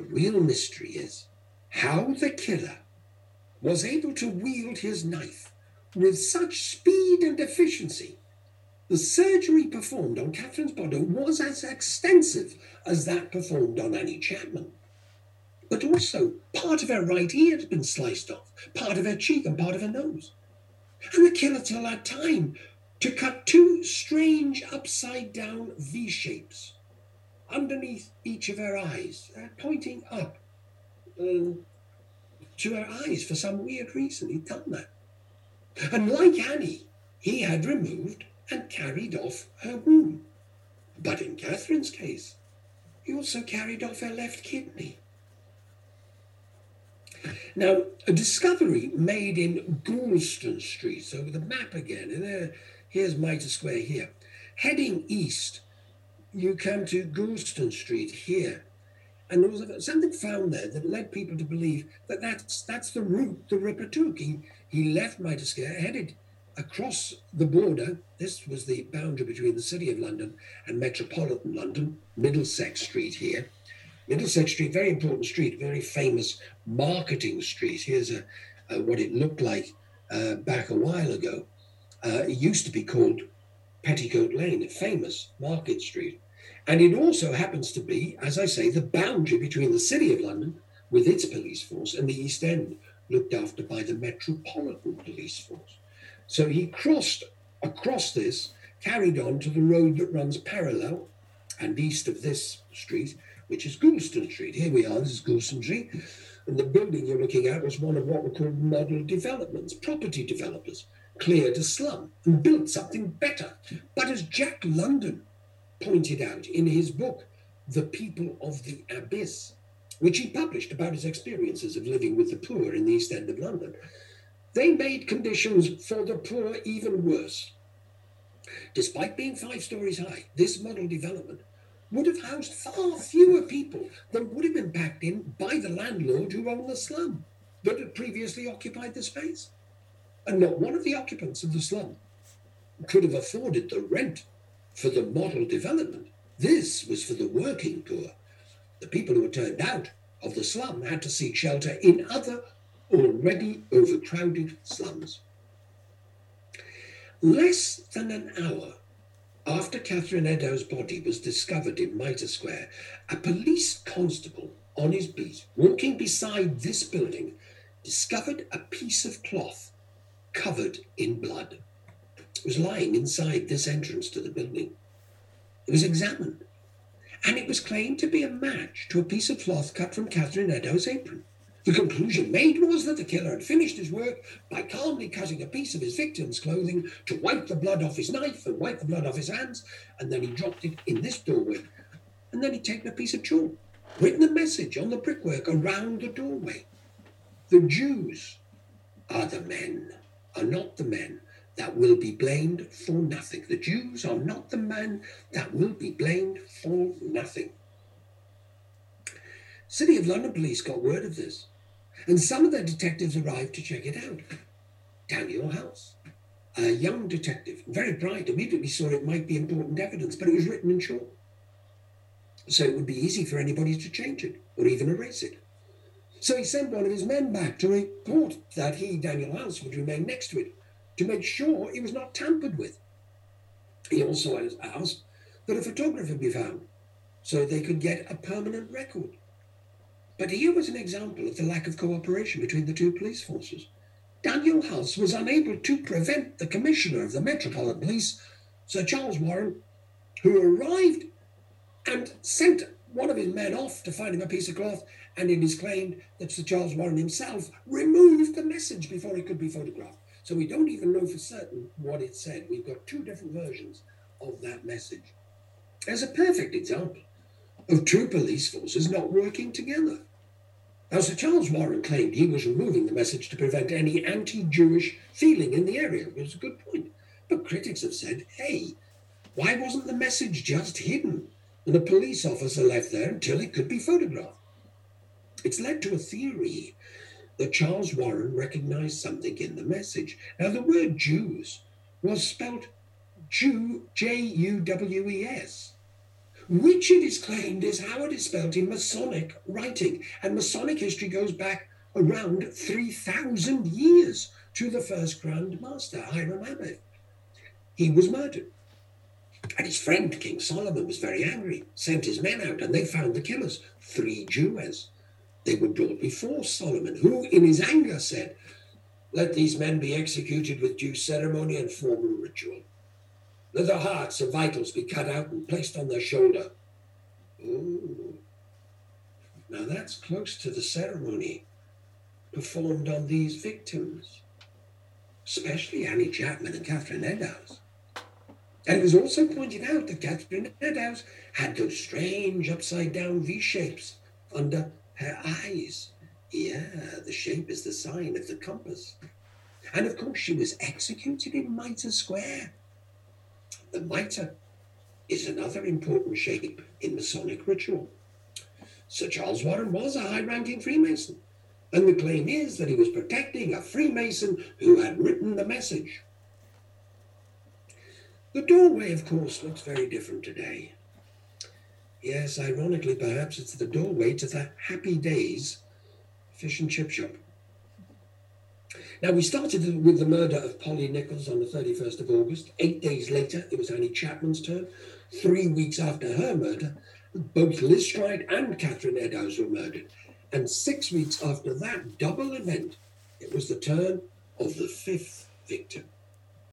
real mystery is how the killer was able to wield his knife with such speed and efficiency. The surgery performed on Catherine's body was as extensive as that performed on Annie Chapman. But also, part of her right ear had been sliced off, part of her cheek and part of her nose. And the killer still had time to cut two strange upside-down V-shapes underneath each of her eyes, pointing up to her eyes for some weird reason. He'd done that. And like Annie, he had removed and carried off her womb. But in Catherine's case, he also carried off her left kidney. Now, a discovery made in Goulston Street, so the map again, and here's Mitre Square here. Heading east, you come to Goulston Street here, and there was something found there that led people to believe that that's the route the Ripper took. He left Mitre Square, headed across the border. This was the boundary between the City of London and Metropolitan London, Middlesex Street here. Middlesex Street, very important street, very famous marketing street. Here's what it looked like back a while ago. It used to be called Petticoat Lane, a famous market street. And it also happens to be, as I say, the boundary between the City of London with its police force and the East End, looked after by the Metropolitan Police Force. So he crossed across this, carried on to the road that runs parallel and east of this street, which is Goulston Street. Here we are, this is Goulston Street. And the building you're looking at was one of what were called model developments. Property developers cleared a slum and built something better. But as Jack London pointed out in his book, The People of the Abyss, which he published about his experiences of living with the poor in the East End of London, they made conditions for the poor even worse. Despite being 5 stories high, this model development would have housed far fewer people than would have been packed in by the landlord who owned the slum that had previously occupied the space. And not one of the occupants of the slum could have afforded the rent for the model development. This was for the working poor. The people who were turned out of the slum had to seek shelter in other already overcrowded slums. Less than an hour after Catherine Eddowes' body was discovered in Mitre Square, a police constable on his beat, walking beside this building, discovered a piece of cloth covered in blood. It was lying inside this entrance to the building. It was examined, and it was claimed to be a match to a piece of cloth cut from Catherine Eddowes' apron. The conclusion made was that the killer had finished his work by calmly cutting a piece of his victim's clothing to wipe the blood off his knife and wipe the blood off his hands, and then he dropped it in this doorway. And then he'd taken a piece of chalk, written a message on the brickwork around the doorway. The Jews are not the men that will be blamed for nothing. The Jews are not the men that will be blamed for nothing. City of London police got word of this, and some of their detectives arrived to check it out. Daniel House, a young detective, very bright, immediately saw it might be important evidence, but it was written in chalk, so it would be easy for anybody to change it or even erase it. So he sent one of his men back to report that he, Daniel House, would remain next to it to make sure it was not tampered with. He also asked that a photographer be found so they could get a permanent record. But here was an example of the lack of cooperation between the two police forces. Daniel House was unable to prevent the Commissioner of the Metropolitan Police, Sir Charles Warren, who arrived and sent one of his men off to find him a piece of cloth, and it is claimed that Sir Charles Warren himself removed the message before it could be photographed. So we don't even know for certain what it said. We've got 2 different versions of that message. As a perfect example of 2 police forces not working together. Now, Sir Charles Warren claimed he was removing the message to prevent any anti-Jewish feeling in the area. It was a good point. But critics have said, hey, why wasn't the message just hidden and a police officer left there until it could be photographed? It's led to a theory that Charles Warren recognized something in the message. Now, the word Jews was spelt Jew, J-U-W-E-S, which it is claimed is how it is spelt in Masonic writing. And Masonic history goes back around 3,000 years to the first Grand Master, Hiram Abiff. He was murdered. And his friend, King Solomon, was very angry, sent his men out, and they found the killers, 3 Jewess. They were brought before Solomon, who, in his anger, said, "Let these men be executed with due ceremony and formal ritual. Let their hearts and vitals be cut out and placed on their shoulder." Ooh. Now that's close to the ceremony performed on these victims, especially Annie Chapman and Catherine Eddowes. And it was also pointed out that Catherine Eddowes had those strange upside-down V-shapes under her eyes. Yeah, the shape is the sign of the compass. And of course, she was executed in Mitre Square. The mitre is another important shape in Masonic ritual. Sir Charles Warren was a high-ranking Freemason, and the claim is that he was protecting a Freemason who had written the message. The doorway, of course, looks very different today. Yes, ironically, perhaps it's the doorway to the Happy Days fish and chip shop. Now, we started with the murder of Polly Nichols on the 31st of August. 8 days later, it was Annie Chapman's turn. 3 weeks after her murder, both Liz Stride and Catherine Eddowes were murdered. And 6 weeks after that double event, it was the turn of the 5th victim.